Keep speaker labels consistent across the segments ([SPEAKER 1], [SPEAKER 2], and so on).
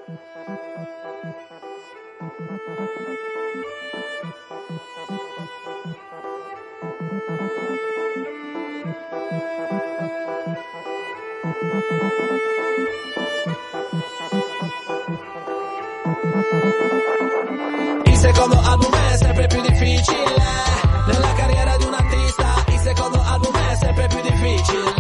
[SPEAKER 1] Il secondo album è sempre più difficile nella carriera di un artista. Il secondo album è sempre più difficile.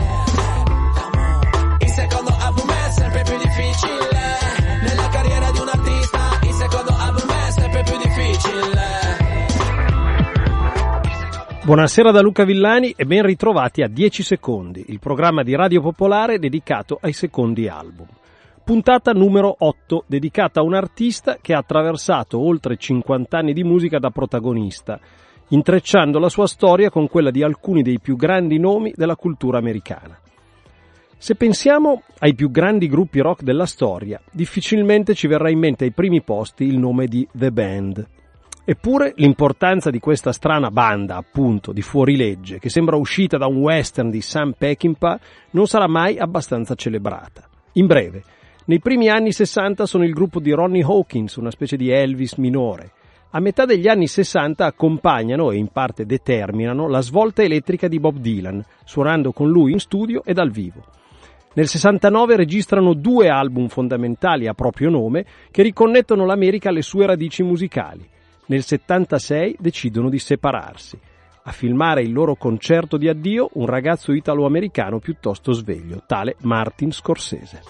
[SPEAKER 1] Il secondo album è sempre più difficile nella carriera di un artista. Il secondo album è sempre più difficile.
[SPEAKER 2] Buonasera da Luca Villani e ben ritrovati a 10 secondi, il programma di Radio Popolare dedicato ai secondi album. Puntata numero 8, dedicata a un artista che ha attraversato oltre 50 anni di musica da protagonista, intrecciando la sua storia con quella di alcuni dei più grandi nomi della cultura americana. Se pensiamo ai più grandi gruppi rock della storia, difficilmente ci verrà in mente ai primi posti il nome di The Band. Eppure l'importanza di questa strana banda, appunto, di fuorilegge, che sembra uscita da un western di Sam Peckinpah, non sarà mai abbastanza celebrata. In breve, nei primi anni 60 sono il gruppo di Ronnie Hawkins, una specie di Elvis minore. A metà degli anni 60 accompagnano e in parte determinano la svolta elettrica di Bob Dylan, suonando con lui in studio e dal vivo. Nel 69 registrano 2 album fondamentali a proprio nome che riconnettono l'America alle sue radici musicali. Nel 76 decidono di separarsi. A filmare il loro concerto di addio un ragazzo italo-americano piuttosto sveglio, tale Martin Scorsese.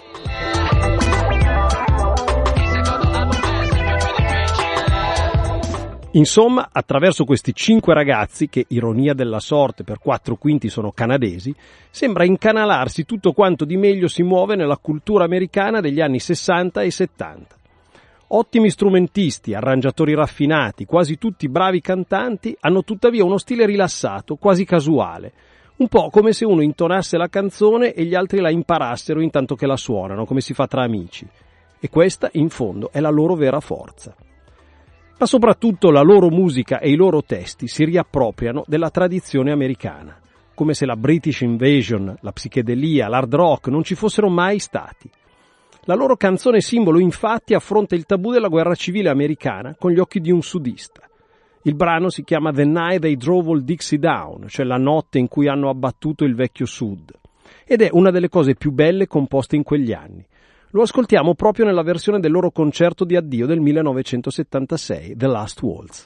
[SPEAKER 2] Insomma, attraverso questi 5 ragazzi, che ironia della sorte per 4/5 sono canadesi, sembra incanalarsi tutto quanto di meglio si muove nella cultura americana degli anni 60 e 70. Ottimi strumentisti, arrangiatori raffinati, quasi tutti bravi cantanti, hanno tuttavia uno stile rilassato, quasi casuale, un po' come se uno intonasse la canzone e gli altri la imparassero intanto che la suonano, come si fa tra amici. E questa, in fondo, è la loro vera forza. Ma soprattutto la loro musica e i loro testi si riappropriano della tradizione americana, come se la British Invasion, la psichedelia, l'hard rock non ci fossero mai stati. La loro canzone simbolo infatti affronta il tabù della guerra civile americana con gli occhi di un sudista. Il brano si chiama The Night They Drove Old Dixie Down, cioè la notte in cui hanno abbattuto il vecchio Sud, ed è una delle cose più belle composte in quegli anni. Lo ascoltiamo proprio nella versione del loro concerto di addio del 1976, The Last Waltz.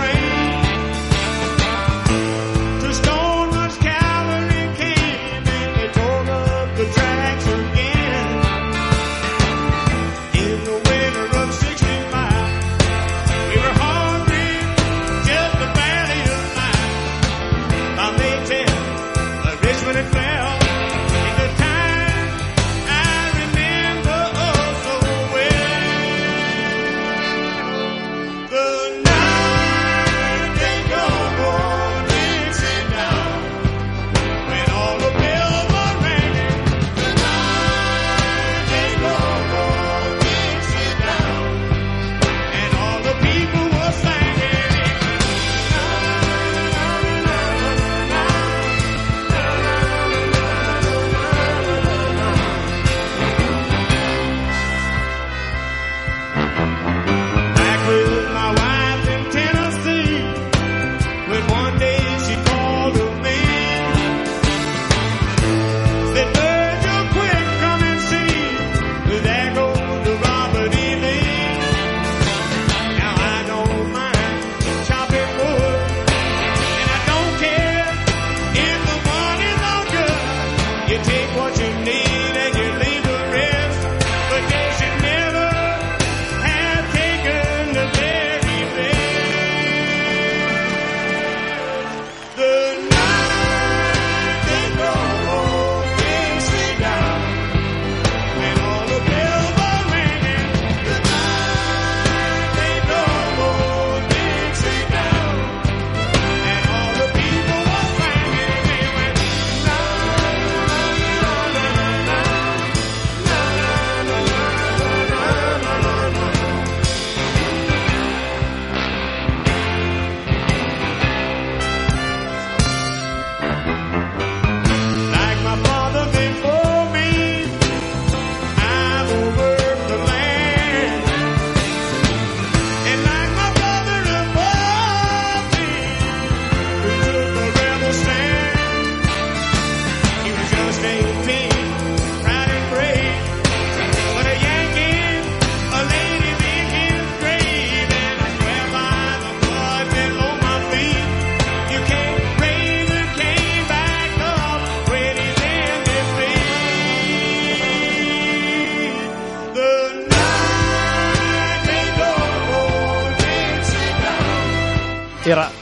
[SPEAKER 3] Stone much cavalry came and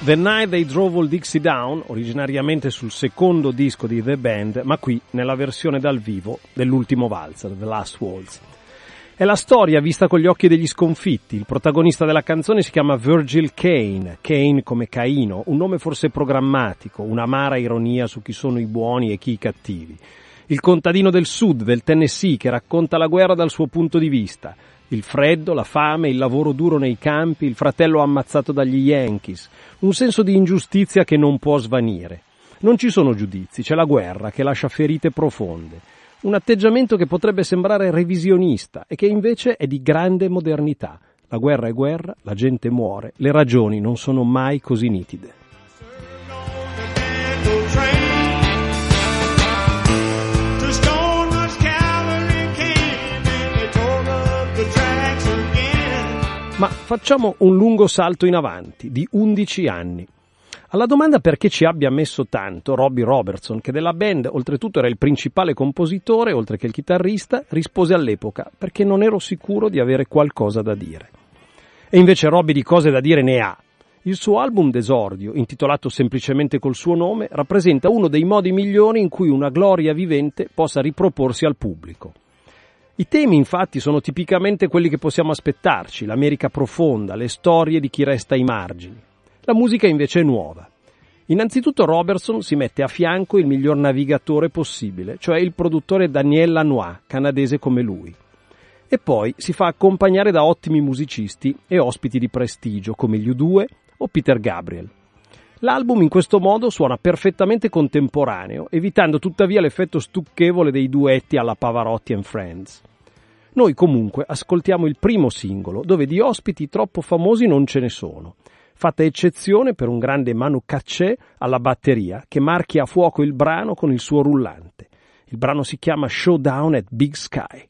[SPEAKER 2] The Night They Drove Old Dixie Down, originariamente sul secondo disco di The Band, ma qui nella versione dal vivo dell'ultimo valzer, The Last Waltz. È la storia vista con gli occhi degli sconfitti. Il protagonista della canzone si chiama Virgil Caine, Caine come Caino, un nome forse programmatico, un'amara ironia su chi sono i buoni e chi i cattivi. Il contadino del sud, del Tennessee, che racconta la guerra dal suo punto di vista. Il freddo, la fame, il lavoro duro nei campi, il fratello ammazzato dagli Yankees. Un senso di ingiustizia che non può svanire. Non ci sono giudizi, c'è la guerra che lascia ferite profonde. Un atteggiamento che potrebbe sembrare revisionista e che invece è di grande modernità. La guerra è guerra, la gente muore, le ragioni non sono mai così nitide. Ma facciamo un lungo salto in avanti, di 11 anni. Alla domanda perché ci abbia messo tanto Robbie Robertson, che della band oltretutto era il principale compositore, oltre che il chitarrista, rispose all'epoca perché non ero sicuro di avere qualcosa da dire. E invece Robbie di cose da dire ne ha. Il suo album d'esordio, intitolato semplicemente col suo nome, rappresenta uno dei modi migliori in cui una gloria vivente possa riproporsi al pubblico. I temi infatti sono tipicamente quelli che possiamo aspettarci, l'America profonda, le storie di chi resta ai margini. La musica invece è nuova. Innanzitutto Robertson si mette a fianco il miglior navigatore possibile, cioè il produttore Daniel Lanois, canadese come lui. E poi si fa accompagnare da ottimi musicisti e ospiti di prestigio come gli U2 o Peter Gabriel. L'album in questo modo suona perfettamente contemporaneo, evitando tuttavia l'effetto stucchevole dei duetti alla Pavarotti and Friends. Noi comunque ascoltiamo il primo singolo, dove di ospiti troppo famosi non ce ne sono, fatta eccezione per un grande Manu Katché alla batteria, che marchia a fuoco il brano con il suo rullante. Il brano si chiama Showdown at Big Sky.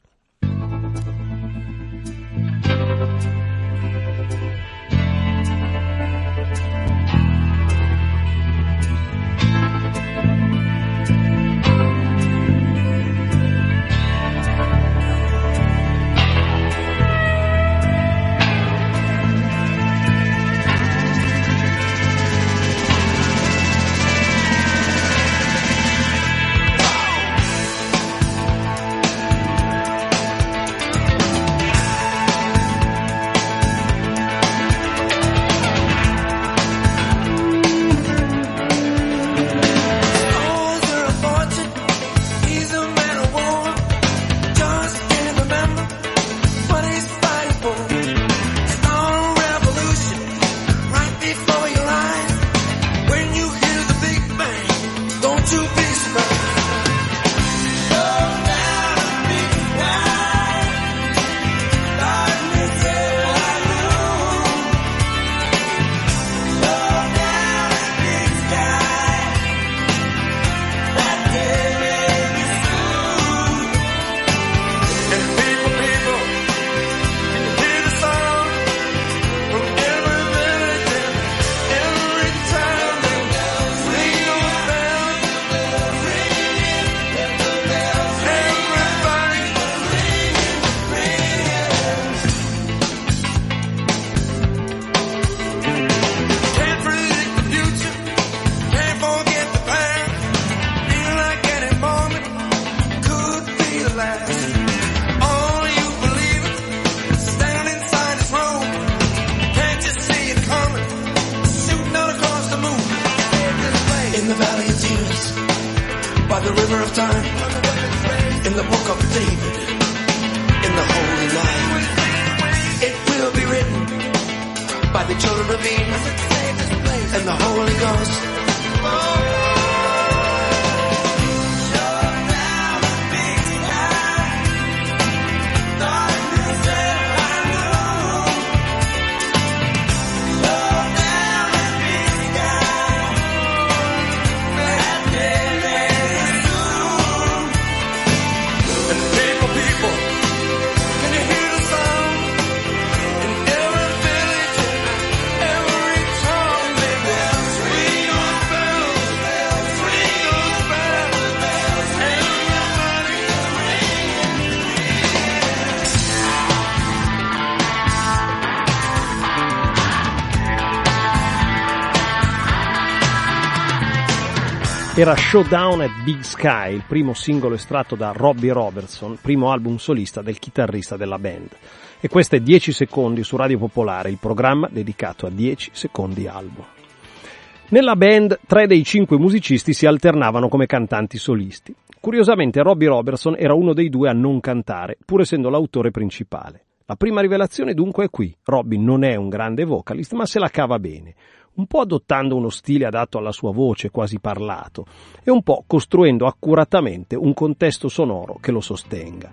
[SPEAKER 3] Every
[SPEAKER 2] Era Showdown at Big Sky, il primo singolo estratto da Robbie Robertson, primo album solista del chitarrista della band. E questo è 10 secondi su Radio Popolare, il programma dedicato a 10 secondi album. Nella band 3 dei 5 musicisti si alternavano come cantanti solisti. Curiosamente Robbie Robertson era uno dei 2 a non cantare, pur essendo l'autore principale. La prima rivelazione dunque è qui. Robbie non è un grande vocalist, ma se la cava bene, un po' adottando uno stile adatto alla sua voce, quasi parlato, e un po' costruendo accuratamente un contesto sonoro che lo sostenga.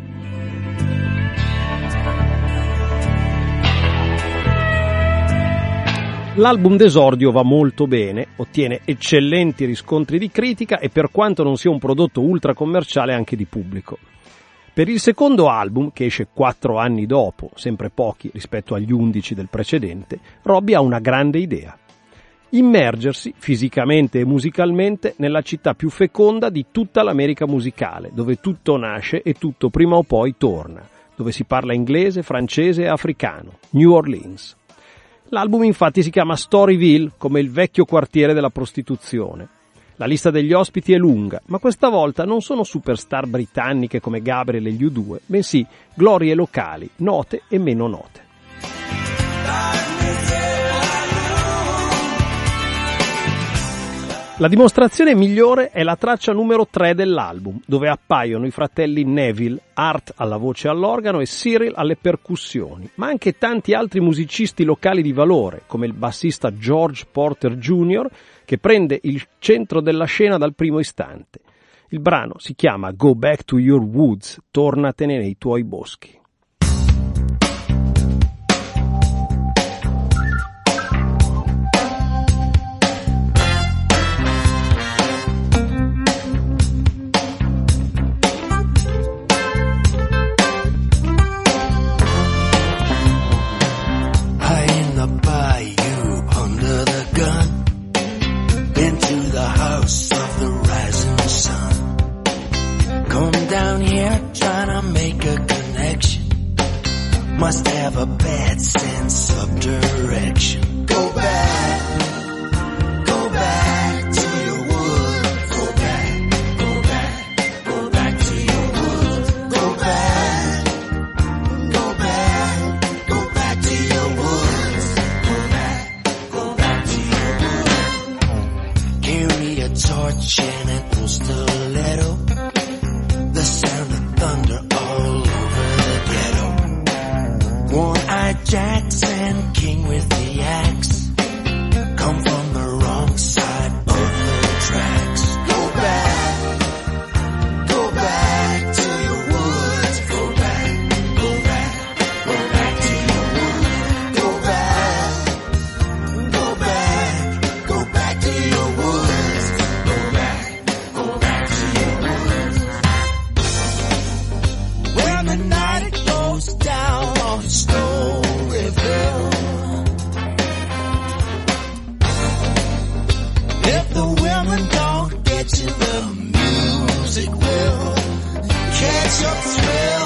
[SPEAKER 2] L'album d'esordio va molto bene, ottiene eccellenti riscontri di critica e, per quanto non sia un prodotto ultra commerciale, anche di pubblico. Per il secondo album, che esce 4 anni dopo, sempre pochi rispetto agli 11 del precedente, Robbie ha una grande idea: immergersi fisicamente e musicalmente nella città più feconda di tutta l'America musicale, dove tutto nasce e tutto prima o poi torna, dove si parla inglese, francese e africano, New Orleans. L'album infatti si chiama Storyville, come il vecchio quartiere della prostituzione. La lista degli ospiti è lunga, ma questa volta non sono superstar britanniche come Gabriel e gli U2, bensì glorie locali, note e meno note. La dimostrazione migliore è la traccia numero 3 dell'album, dove appaiono i fratelli Neville, Art alla voce e all'organo e Cyril alle percussioni, ma anche tanti altri musicisti locali di valore, come il bassista George Porter Jr., che prende il centro della scena dal primo istante. Il brano si chiama Go Back to Your Woods, tornatene nei tuoi boschi.
[SPEAKER 3] Must have a bad sense of direction. Go back to your woods. Go back to your woods. Go back to your woods. Go back to your woods. Carry a torch and an old stiletto. The sound of thunder all over the ghetto. One-eyed Jackson, king with the axe, come from the wrong side of the tracks. Go back to your woods. Go back to your woods. Go back to your woods. Go back to your woods. When the night goes down on Storyville, if the women don't get you, the music will catch your thrill.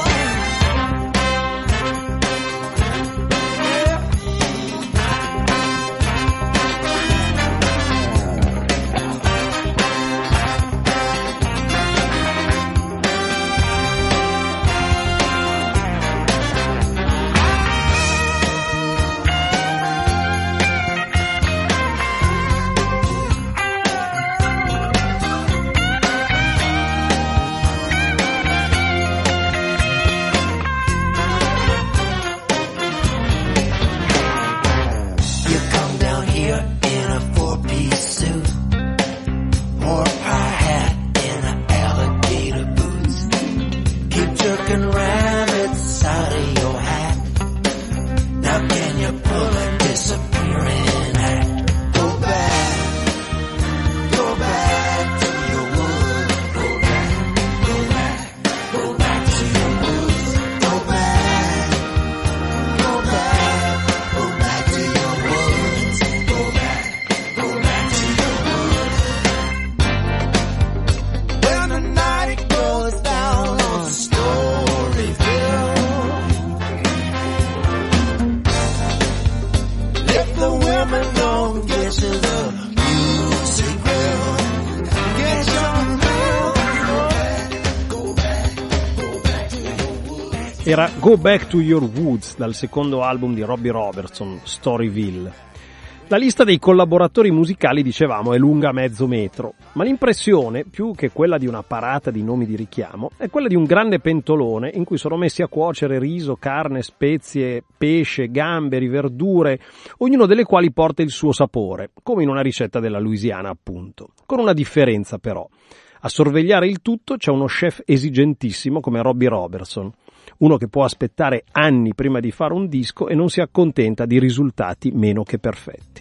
[SPEAKER 2] Era Go Back to Your Woods dal secondo album di Robbie Robertson, Storyville. La lista dei collaboratori musicali, dicevamo, è lunga mezzo metro, ma l'impressione, più che quella di una parata di nomi di richiamo, è quella di un grande pentolone in cui sono messi a cuocere riso, carne, spezie, pesce, gamberi, verdure, ognuno delle quali porta il suo sapore, come in una ricetta della Louisiana appunto. Con una differenza però. A sorvegliare il tutto c'è uno chef esigentissimo come Robbie Robertson, uno che può aspettare anni prima di fare un disco e non si accontenta di risultati meno che perfetti.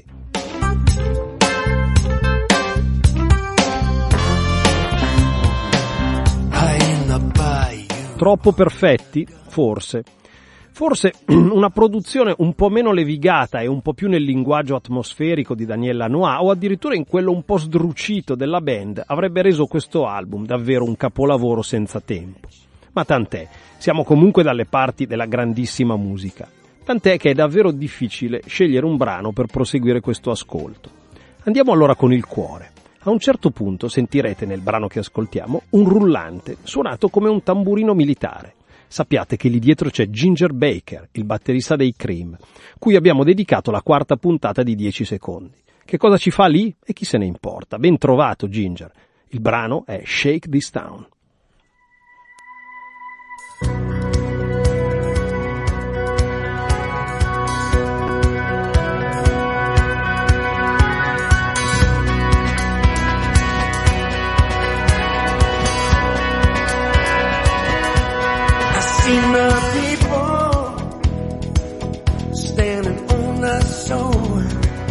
[SPEAKER 2] Troppo perfetti? Forse. Forse una produzione un po' meno levigata e un po' più nel linguaggio atmosferico di Daniel Lanois o addirittura in quello un po' sdrucito della band avrebbe reso questo album davvero un capolavoro senza tempo. Ma tant'è, siamo comunque dalle parti della grandissima musica. Tant'è che è davvero difficile scegliere un brano per proseguire questo ascolto. Andiamo allora con il cuore. A un certo punto sentirete nel brano che ascoltiamo un rullante suonato come un tamburino militare. Sappiate che lì dietro c'è Ginger Baker, il batterista dei Cream, cui abbiamo dedicato la quarta puntata di 10 secondi. Che cosa ci fa lì? E chi se ne importa? Ben trovato, Ginger. Il brano è Shake This Town.
[SPEAKER 3] Seen the people standing on the shore.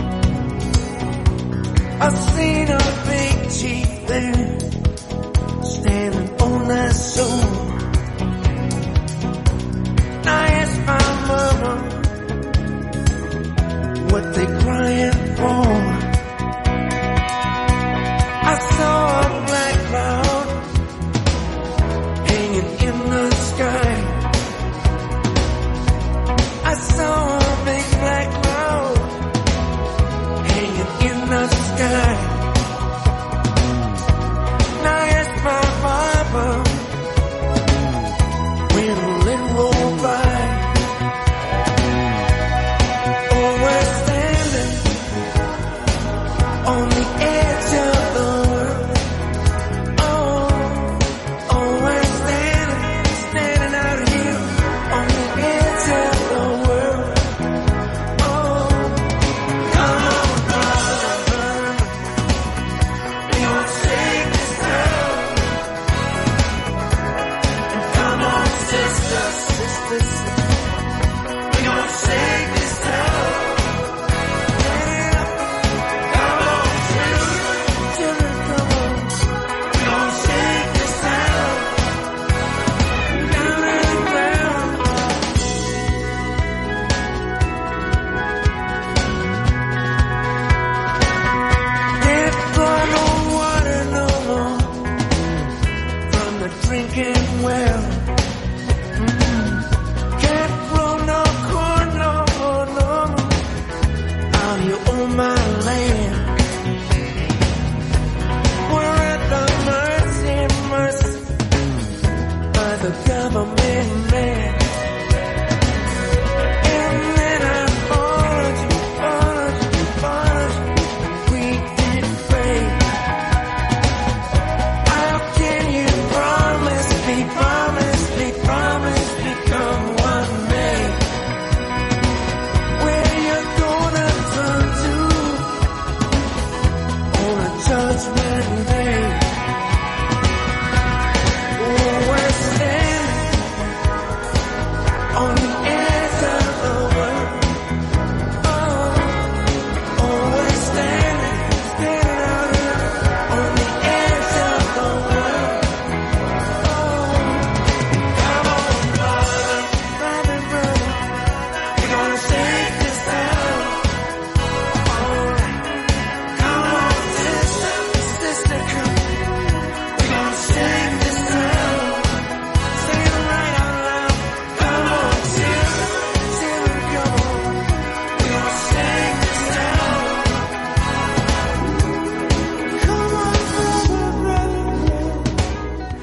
[SPEAKER 3] I've seen a big chief there standing on the shore. I asked my mama what they crying for. I saw a black cloud hanging in the sky. I saw a big black cloud hanging in the sky. Now it's my Bible when it rolled by. Oh, we're standing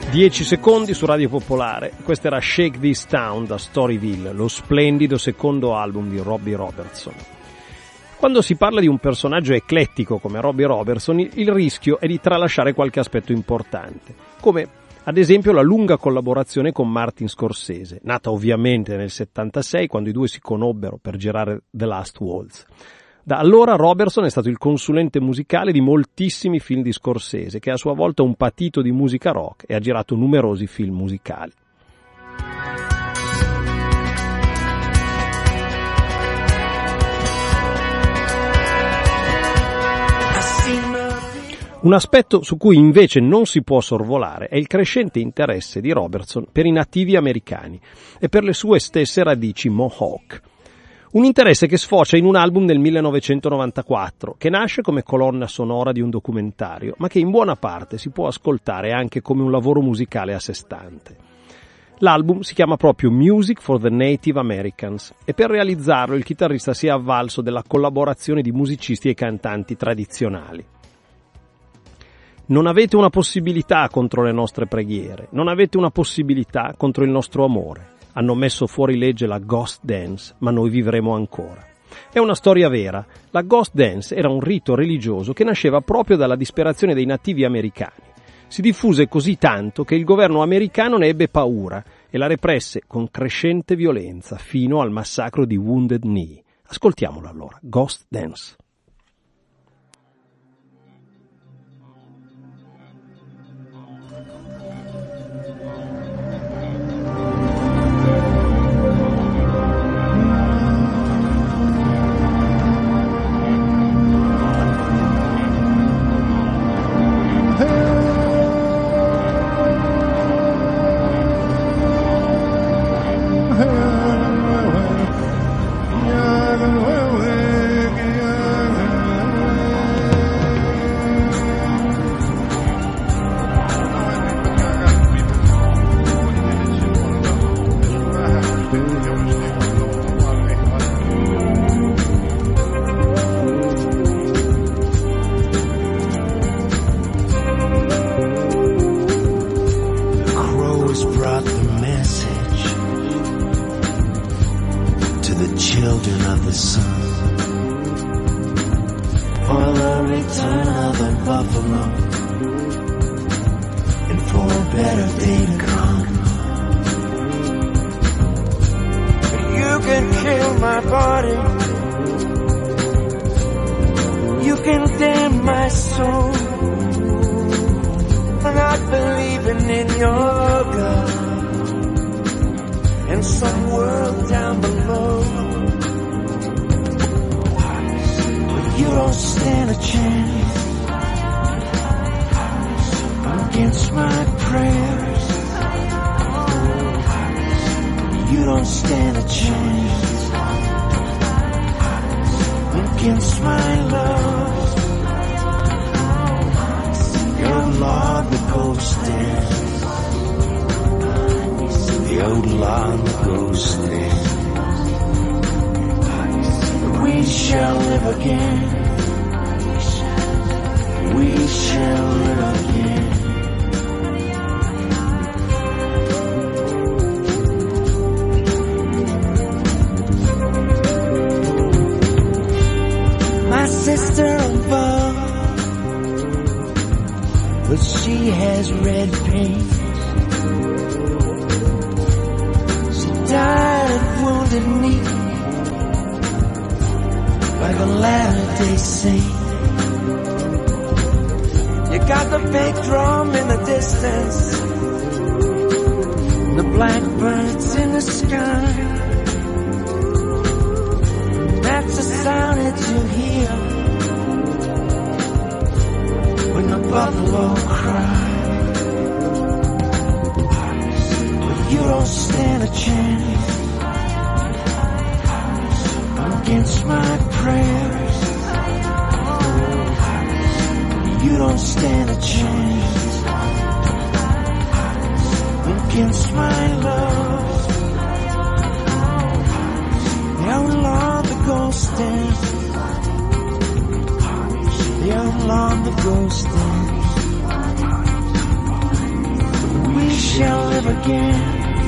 [SPEAKER 2] 10 secondi su Radio Popolare. Questo era Shake This Town da Storyville, lo splendido secondo album di Robbie Robertson. Quando si parla di un personaggio eclettico come Robbie Robertson, il rischio è di tralasciare qualche aspetto importante, come ad esempio la lunga collaborazione con Martin Scorsese, nata ovviamente nel 76 quando i due si conobbero per girare The Last Waltz. Da allora Robertson è stato il consulente musicale di moltissimi film di Scorsese, che è a sua volta un patito di musica rock e ha girato numerosi film musicali. Un aspetto su cui invece non si può sorvolare è il crescente interesse di Robertson per i nativi americani e per le sue stesse radici Mohawk. Un interesse che sfocia in un album del 1994, che nasce come colonna sonora di un documentario, ma che in buona parte si può ascoltare anche come un lavoro musicale a sé stante. L'album si chiama proprio Music for the Native Americans e per realizzarlo il chitarrista si è avvalso della collaborazione di musicisti e cantanti tradizionali. Non avete una possibilità contro le nostre preghiere, non avete una possibilità contro il nostro amore. Hanno messo fuori legge la Ghost Dance, ma noi vivremo ancora. È una storia vera. La Ghost Dance era un rito religioso che nasceva proprio dalla disperazione dei nativi americani. Si diffuse così tanto che il governo americano ne ebbe paura e la represse con crescente violenza fino al massacro di Wounded Knee. Ascoltiamolo allora, Ghost Dance.
[SPEAKER 3] We shall live again.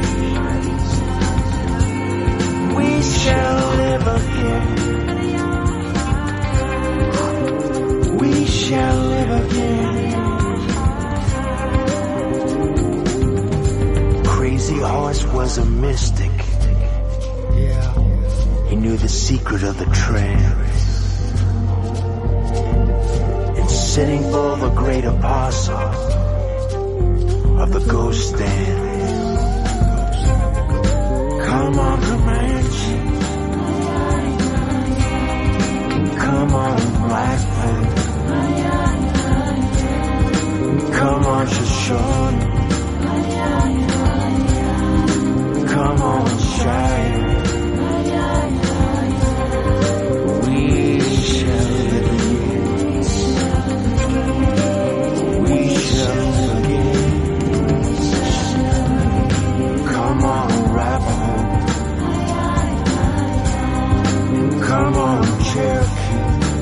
[SPEAKER 3] We shall live again. We shall live again. Crazy Horse was a mystic. Yeah. He knew the secret of the trance. And Sitting Bull, the great apostle of the ghost dance. Come on, Comanche. Come on, Blackfoot. Come on, Shoshone. Come on, Shire. We shall live again. We shall live again. Come on, Arapaho. Come on, Cherokee.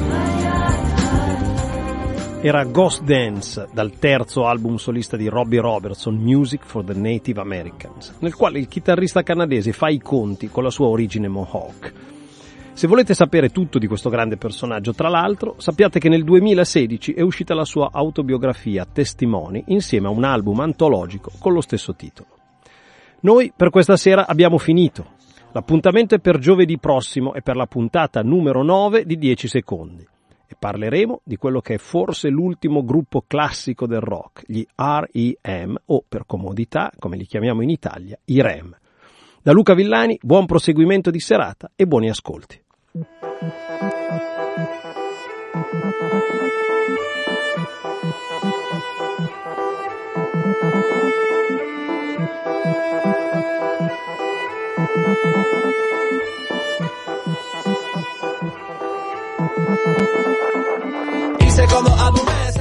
[SPEAKER 2] Era Ghost Dance, dal terzo album solista di Robbie Robertson, Music for the Native Americans, nel quale il chitarrista canadese fa i conti con la sua origine Mohawk. Se volete sapere tutto di questo grande personaggio, tra l'altro, sappiate che nel 2016 è uscita la sua autobiografia Testimoni, insieme a un album antologico con lo stesso titolo. Noi per questa sera abbiamo finito. L'appuntamento è per giovedì prossimo e per la puntata numero 9 di 10 secondi. E parleremo di quello che è forse l'ultimo gruppo classico del rock, gli R.E.M. o, per comodità, come li chiamiamo in Italia, i REM. Da Luca Villani, buon proseguimento di serata e buoni ascolti.
[SPEAKER 1] Il secondo album è